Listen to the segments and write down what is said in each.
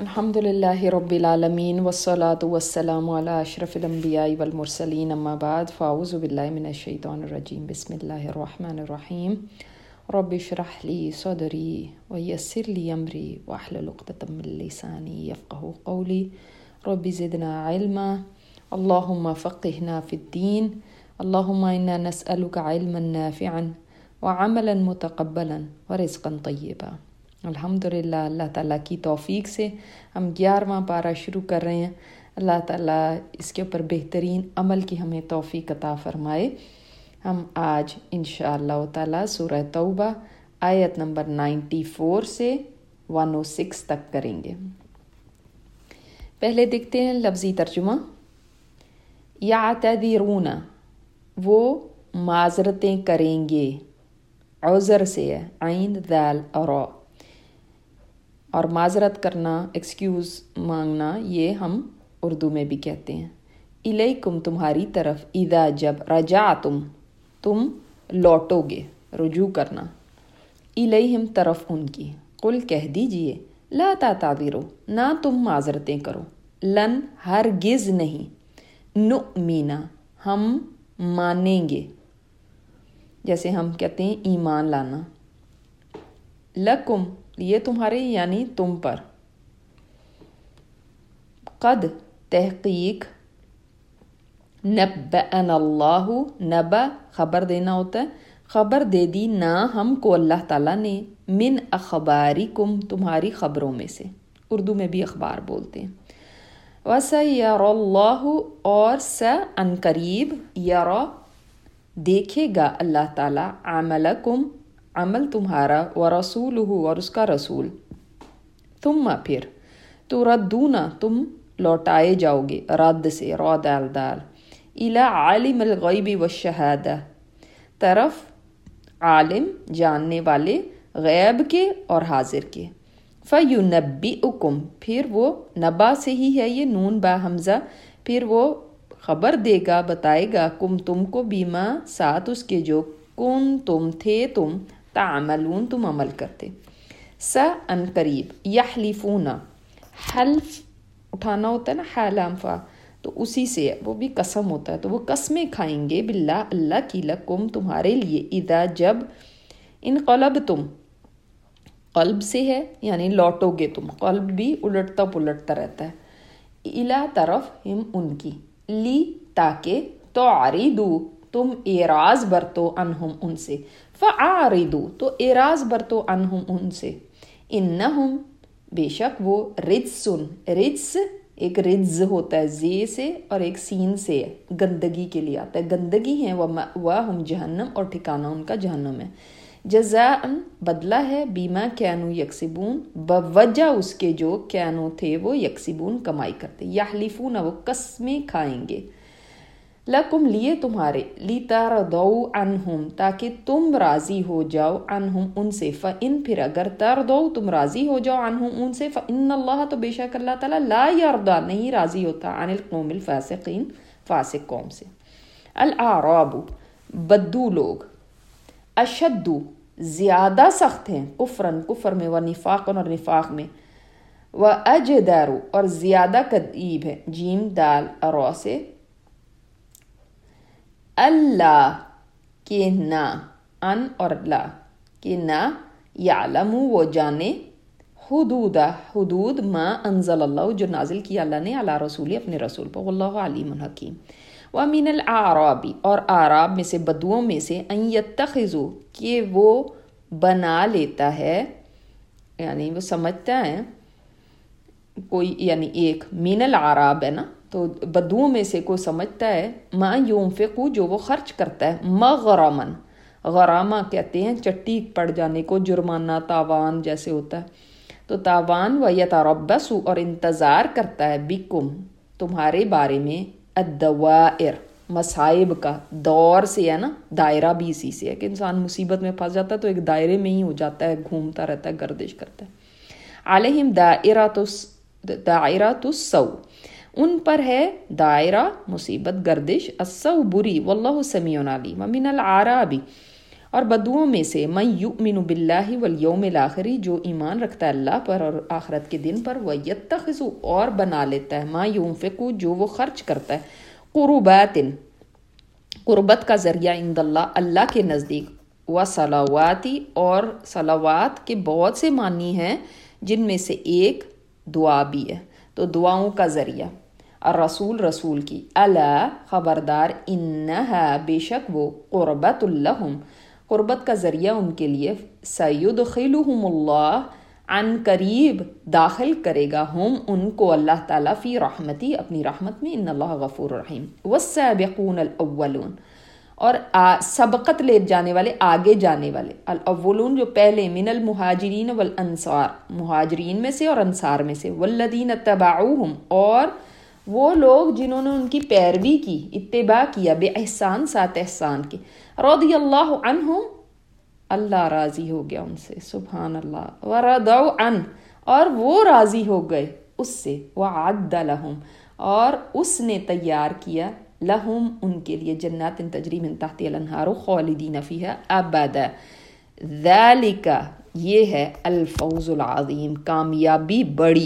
الحمد للہ رب العالمین والصلاة والسلام علی اشرف الانبیاء والمرسلین اما بعد فاعوذ باللہ من الشیطان الرجیم بسم اللہ الرحمن الرحیم رب اشرح لی صدری ویسر لی امری واحلل عقدۃ من لسانی یفقہوا قولی رب زدنا علما اللہم فقہنا فی الدین اللہم انا نسألک علما نافعا وعملا متقبلا ورزقا طیبا۔ الحمدللہ اللہ تعالیٰ کی توفیق سے ہم 11واں پارہ شروع کر رہے ہیں۔ اللہ تعالیٰ اس کے اوپر بہترین عمل کی ہمیں توفیق عطا فرمائے۔ ہم آج انشاءاللہ تعالیٰ سورہ توبہ آیت نمبر 94 سے 106 تک کریں گے۔ پہلے دیکھتے ہیں لفظی ترجمہ۔ یعتذرون، وہ معذرتیں کریں گے، عذر سے ہے، عین ذال را، اور معذرت کرنا، ایکسکیوز مانگنا، یہ ہم اردو میں بھی کہتے ہیں۔ الیکم، تمہاری طرف، اذا، جب، رجعتم، تم لوٹو گے، رجوع کرنا، الیہم، طرف ان کی، قل، کہہ دیجئے، لا تعتذروا، نہ تم معذرتیں کرو، لن، ہرگز نہیں، نؤمن، ہم مانیں گے، جیسے ہم کہتے ہیں ایمان لانا، لکم، یہ تمہارے یعنی تم پر، قد، تحقیق، نبأنا اللہ، نبا خبر دینا ہوتا ہے، خبر دے دی نا ہم کو اللہ تعالیٰ نے، من اخبارکم، تمہاری خبروں میں سے، اردو میں بھی اخبار بولتے ہیں۔ وَسَيَرَى اللَّهُ، اور ان قریب، یرا، دیکھے گا اللہ تعالیٰ، عملکم، عمل تمہارا، ورسولہ، اور اس کا رسول، ثم، پھر، تردون، تم لوٹائے جاؤ گے، رد سے، را دال دال، الی عالم الغیب والشہادہ، طرف عالم، جاننے والے، غیب کے اور حاضر کے، فینبئکم، پھر وہ، نبا سے ہی ہے یہ، نون با حمزہ، پھر وہ خبر دے گا، بتائے گا، کم، تم کو، بیما، ساتھ اس کے، جو کن، تم تھے، تم تعملون، تم عمل کرتے، ان قریب، یحلفون، حلف اٹھانا ہوتا ہے نا، حالام فا، تو اسی سے وہ بھی قسم ہوتا ہے، تو وہ قسمیں کھائیں گے، باللہ، اللہ کی، لکم، تمہارے لیے، اذا، جب، انقلبتم، قلب سے ہے یعنی لوٹو گے تم، قلب بھی الٹتا پلٹتا رہتا ہے، الا، طرف، ہم، ان کی، لی، تاکہ، تعرضو، تم اعراض برتو، عنہم، ان سے، فاعرضو، تو اعراض برتو، عنہم، ان سے، انہم، بے شک وہ، رجسن، رجس ایک رجز ہوتا ہے زی سے اور ایک سین سے، گندگی کے لیے آتا ہے، گندگی ہیں، وَمَأْوَاهُمْ جہنم، اور ٹھکانہ ان کا جہنم ہے، جزاءً، بدلہ ہے، بیما کانوا یکسبون، بوجہ اس کے جو کانوا تھے وہ، یکسبون، کمائی کرتے، یحلفون، وہ قسمیں کھائیں گے، لکم، لیے تمہارے، لترضوا عنہم، تاکہ تم راضی ہو جاؤ، عنہم، ان سے، فإن، پھر اگر، ترضوا، تم راضی ہو جاؤ، عنہم، ان سے، فإن اللہ، تو بے شک اللہ تعالیٰ، لا یرضی، نہیں راضی ہوتا، عن القوم الفاسقین، فاسق قوم سے۔ الاعراب، بدو لوگ، اشد، زیادہ سخت ہیں، کفرن، کفر میں، ونفاقن، اور نفاق میں، واجدر، اور زیادہ قریب ہے، جیم دال را سے، اللہ، کہ نہ، ان اور لا، کہ نہ، یعلم، وہ جانے، حدود، حدود، ما انزل اللہ، جو نازل کیا اللہ نے، علی رسول، اپنے رسول پر، واللہ علیم حکیم۔ وَمِنَ الْأَعْرَابِ، اور اعراب میں سے، بدوؤں میں سے، ان یتخذوا، کہ وہ بنا لیتا ہے، یعنی وہ سمجھتا ہے کوئی، یعنی ایک، من العراب ہے نا، تو بدوؤں میں سے کوئی سمجھتا ہے، ما ينفقو، جو وہ خرچ کرتا ہے، مغرمن، غرامہ کہتے ہیں چٹی پڑ جانے کو، جرمانہ، تاوان جیسے ہوتا ہے، تو تاوان، ویتربص، اور انتظار کرتا ہے، بکم، تمہارے بارے میں، الدوائر، مصائب کا، دور سے ہے نا، دائرہ بھی اسی سے ہے کہ انسان مصیبت میں پھنس جاتا ہے تو ایک دائرے میں ہی ہو جاتا ہے، گھومتا رہتا ہے، گردش کرتا ہے، علیہم دائرۃ السوء، ان پر ہے دائرہ، مصیبت، گردش، السوء، بری، واللہ سمیع علیم۔ ومن العراب، اور بدوؤں میں سے من یؤمن باللہ والیوم الآخر، جو ایمان رکھتا ہے اللہ پر اور آخرت کے دن پر، ویتخذ، اور بنا لیتا ہے، ما ینفق، جو وہ خرچ کرتا ہے، قربات، قربت کا ذریعہ، عند اللہ، اللہ کے نزدیک، وصلواتی، اور صلوات کے بہت سے معنی ہیں جن میں سے ایک دعا بھی ہے، تو دعاؤں کا ذریعہ، الرسول، رسول کی، الا، خبردار، انہا، بے شک وہ، قربت لہم، قربت کا ذریعہ ان کے لیے، سیدخلہم اللہ، عن قریب داخل کرے گا، ہم ان کو اللہ تعالیٰ، فی رحمتی، اپنی رحمت میں، ان اللہ غفور رحیم، والسابقون الاولون، اور سبقت لے جانے والے، آگے جانے والے، الاولون، جو پہلے، من المہاجرین والانصار، مہاجرین میں سے اور انصار میں سے، والذین اتبعوہم، اور وہ لوگ جنہوں نے ان کی پیروی کی، اتباع کیا، بے احسان، ساتھ احسان کے، رضی اللہ عنہم، اللہ راضی ہو گیا ان سے، سبحان اللہ، ورضوا عنہ، اور وہ راضی ہو گئے اس سے، وعد لہم، اور اس نے تیار کیا، لہم، ان کے لیے، جنات تجری من تحتها الانہار خالدین فیہا ابدا، ذالک، یہ ہے الفوز العظیم، کامیابی بڑی،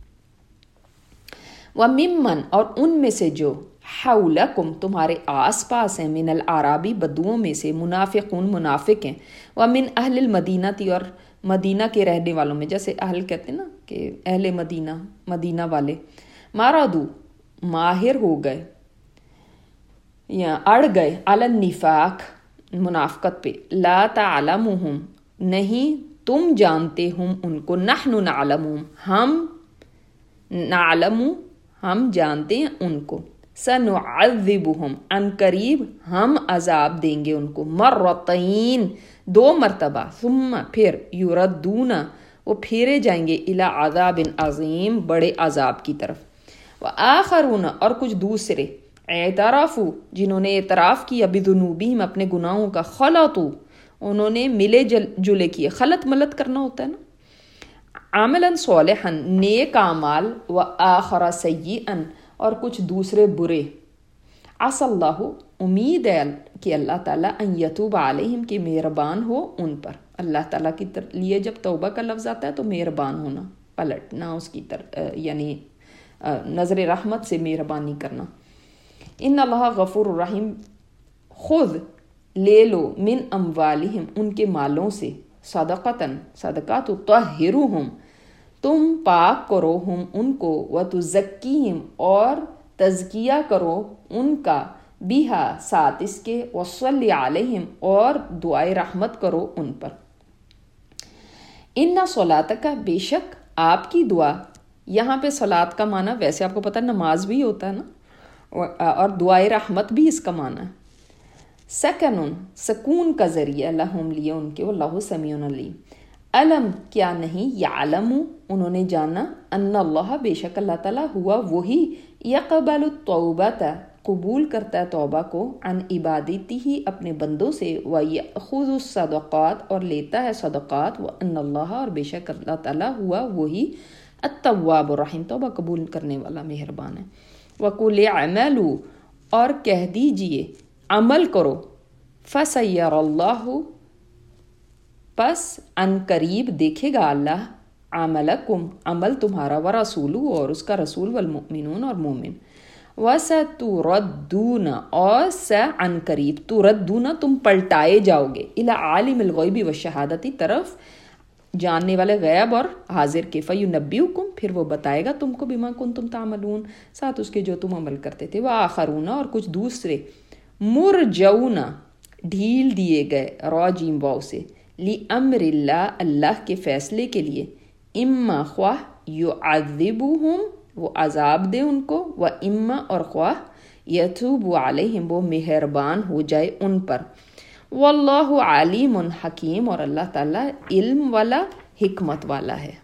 وممن، اور ان میں سے جو، حولکم، تمہارے آس پاس ہیں، من الاعرابی، بدوؤں میں سے، منافقون، منافق ہیں، ومن اہل المدینہ، اور مدینہ کے رہنے والوں میں، جیسے اہل کہتے ہیں نا کہ اہل مدینہ، مدینہ والے، مارادو، ماہر ہو گئے یا اڑ گئے، علی النفاق، منافقت پہ، لا تعلمہم، نہیں تم جانتے، ہم ان کو، نحن نعلمہم، ہم، نعلم، ہم جانتے ہیں ان کو، سنعذبہم، ان قریب ہم عذاب دیں گے ان کو، مرتین، 2 مرتبہ، ثم، پھر، یردون، وہ پھیرے جائیں گے، الی عذاب عظیم، بڑے عذاب کی طرف، وآخرون، اور کچھ دوسرے، اعترافو، جنہوں نے اعتراف کیا، بذنوبہم، اپنے گناہوں کا، خلطو، انہوں نے ملے جلے کیے، خلط ملط کرنا ہوتا ہے نا، عملاً صالحاً، نیک اعمال، وآخر سیئاً، اور کچھ دوسرے برے، عسى اللہ، امید ہے کہ اللہ تعالیٰ، ان یتوب علیہم، کہ مہربان ہو ان پر، اللہ تعالیٰ کے لیے جب توبہ کا لفظ آتا ہے تو مہربان ہونا، پلٹنا اس کی یعنی نظر رحمت سے مہربانی کرنا، ان اللہ غفور الرحیم، خود، لے لو، من اموالہم، ان کے مالوں سے، صدقتاً، صدقات، طہرہم، تم پاک کرو، ہم ان کو، وتزکیہم، اور تزکیہ کرو ان کا، بیہا، ساتھ اس کے، وصلی علیہم، اور دعائے رحمت کرو ان پر، ان صلاتک، بے شک آپ کی دعا، یہاں پہ صلات کا معنی ویسے آپ کو پتہ نماز بھی ہوتا ہے نا، اور دعائے رحمت بھی اس کا معنی ہے، سکنن، سکون کا ذریعہ، لہم، لیے ان کے، واللہ سمیع علیم، علم، کیا نہیں، یعلم، انہوں نے جانا، ان اللہ، بے شک اللہ تعالیٰ، ہوا، وہی، یقبل التوبۃ، قبول کرتا ہے توبہ کو، عن عبادتہ، اپنے بندوں سے، ویأخذ الصدقات، اور لیتا ہے صدقات، وان اللہ، اور بے شک اللہ تعالیٰ، ہوا، وہی، التواب الرحیم، توبہ قبول کرنے والا، مہربان ہے، وقل اعملوا، اور کہہ دیجئے، عمل کرو، فسیر اللہ، پس ان قریب دیکھے گا اللہ، عملکم، عمل تمہارا، ورسولہ، اور اس کا رسول، والمؤمنون، اور مومن، وستردون، اور ان قریب، تردون، تم پلٹائے جاؤ گے، الی عالم الغیب والشہادتی، طرف جاننے والے غیب اور حاضر کے، فینبئکم، پھر وہ بتائے گا تم کو، بما کنتم تعملون، ساتھ اس کے جو تم عمل کرتے تھے، وآخرون، اور کچھ دوسرے، مرجون، ڈھیل دیے گئے، راجیم واو سے، لِأَمْرِ اللہ، اللہ کے فیصلے کے لیے، اما، خواہ، یعذبہم، وہ عذاب دے ان کو، و اما، اور خواہ، یتوب علیہم، وہ مہربان ہو جائے ان پر، واللہ علیم حکیم، اور اللہ تعالیٰ علم والا، حکمت والا ہے۔